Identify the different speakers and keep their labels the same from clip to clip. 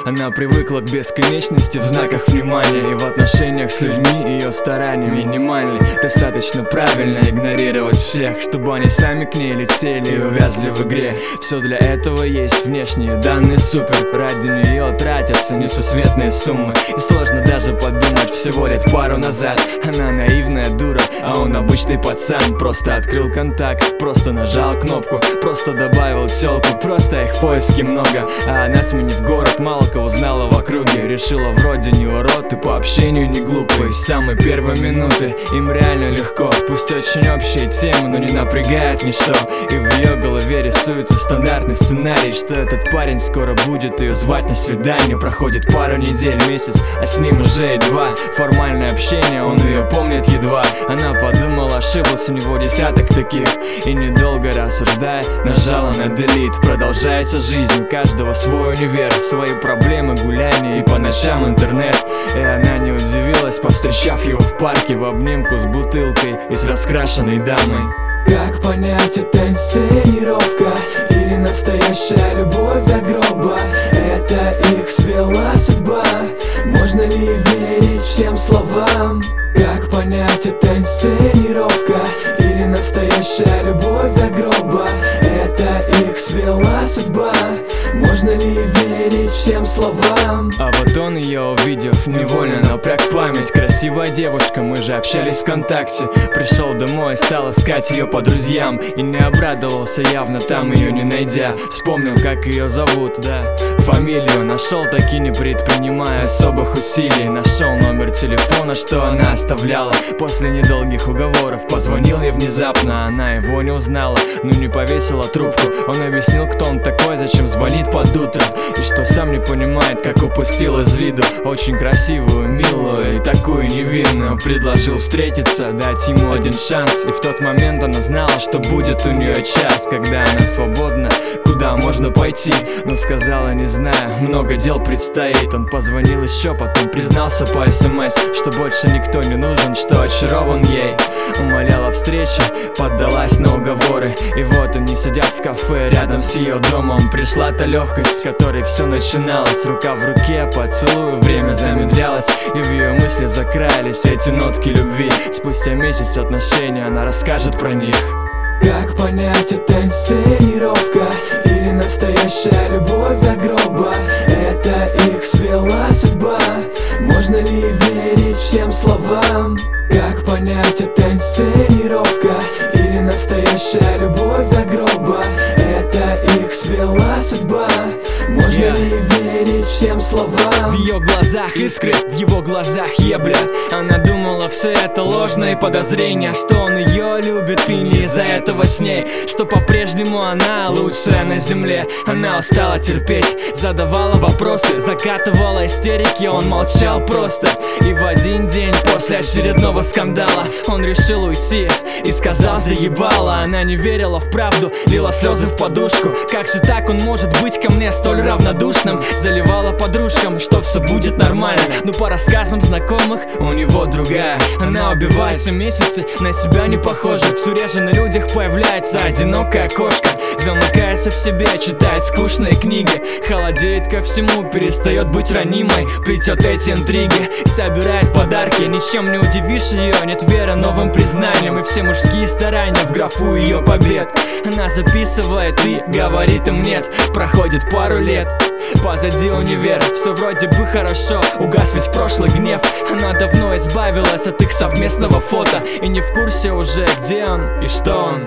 Speaker 1: Она привыкла к бесконечности в знаках внимания, и в отношениях с людьми ее старания минимальны. Достаточно правильно игнорировать всех, чтобы они сами к ней летели и увязли в игре. Все для этого есть внешние данные супер. Ради нее тратятся несусветные суммы, и сложно даже подумать, всего лет пару назад она наивная дура, а он обычный пацан. Просто открыл контакт, просто нажал кнопку, просто добавил тёлку. Просто их поиски много, а она, сменив город, мало кого знала в округе. Решила вроде не урод и по общению не глупый. С самой первой минуты им реально легко, пусть очень общие темы, но не напрягает ничто. И в ее голове рисуется стандартный сценарий, что этот парень скоро будет ее звать на свидание. Проходит пару недель, месяц, а с ним уже и два. Формальное общение, он ее помнит едва. Она подумала, ошиблась, у него десяток таких. И недолго рассуждая, нажала на delete. Продолжается жизнь, у каждого свой универ, свои проблемы, гуляния и по ночам интернет. И она не удивилась, повстречав его в парке в обнимку с бутылкой и с раскрашенной дамой.
Speaker 2: Как понять, это инсценировка или настоящая любовь до гроба? Это их свела судьба, можно ли верить всем словам? Как понять, это инсценировка или настоящая любовь до гроба? Это их свела судьба, можно ли верить всем словам?
Speaker 1: А вот он ее, увидев, невольно напряг память. Красивая девушка, мы же общались ВКонтакте. Пришел домой, стал искать ее по друзьям, и не обрадовался явно, там ее не найдя. Вспомнил, как ее зовут, да, фамилию нашел, таки не предпринимая особых усилий. Нашел номер телефона, что она оставляла. После недолгих уговоров позвонил ей внезапно, она его не узнала, но не повесила трубку. Он объяснил, кто он такой, зачем звонит под утро, и что сам не понимает, как упустил из виду очень красивую, милую и такую невинную. Предложил встретиться, дать ему один шанс, и в тот момент она знала, что будет у нее час, когда она свободна, куда можно пойти. Но сказала, не знаю, много дел предстоит. Он позвонил еще, потом признался по СМС, что больше никто не нужен, что очарован ей. Умоляла встречи, поддалась на уговоры, и вот они сидят в кафе рядом с ее домом. Пришла та легкость, с которой все начиналось. Рука в руке, поцелую, время замедлялось, и в ее мысли закрались эти нотки любви. Спустя месяц отношений она расскажет про них.
Speaker 2: Как понять, это инсценировка или настоящая любовь до гроба? Это их свела судьба, можно ли верить всем словам? Как понять, это инсценировка или настоящая любовь до гроба? Это их свела судьба, можно ли верить всем словам?
Speaker 1: В ее глазах искры, в его глазах ебля. Она думала, все это ложное подозрение, что он ее любит и не из-за этого с ней, что по-прежнему она лучшая на земле. Она устала терпеть, задавала вопросы, закатывала истерики, он молчал просто. И в один день после очередного скандала он решил уйти и сказал, заебала. Она не верила в правду, лила слезы в подушку. Как же так он может быть ко мне столь равнодушным? Заливала подружкам, что все будет нормально, но по рассказам знакомых у него другая. Она убивается месяцы, на себя не похожа, все реже на людях появляется одинокая кошка. Замыкается в себе, читает скучные книги, холодеет ко всему, перестает быть ранимой. Плетет эти интриги, собирает подарки, ничем не удивишь ее, нет веры новым признаниям, и все мужские старания в графу ее побед. Она записывает и говорит им нет. Проходит пару лет, позади универ, все вроде бы хорошо, угас весь прошлый гнев. Она давно избавилась от их совместного фото и не в курсе уже, где он и что он.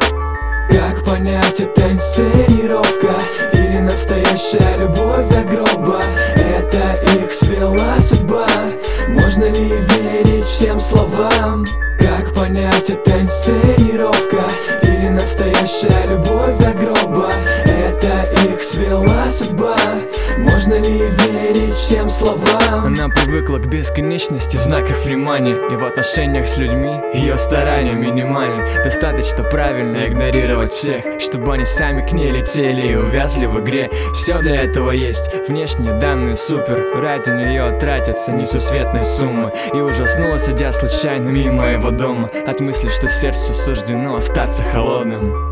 Speaker 2: Как понять, это инсценировка или настоящая любовь до гроба? Это их свела судьба, можно ли верить всем словам? Как понять, это инсценировка или настоящая любовь до гроба? Это их свела судьба, можно ли верить всем словам?
Speaker 1: Она привыкла к бесконечности в знаках внимания, и в отношениях с людьми ее старания минимальны. Достаточно правильно игнорировать всех, чтобы они сами к ней летели и увязли в игре. Все для этого есть, внешние данные супер, ради нее тратятся несусветные суммы. И ужаснула, сидя случайно мимо его дома, от мысли, что сердцу суждено остаться холодным.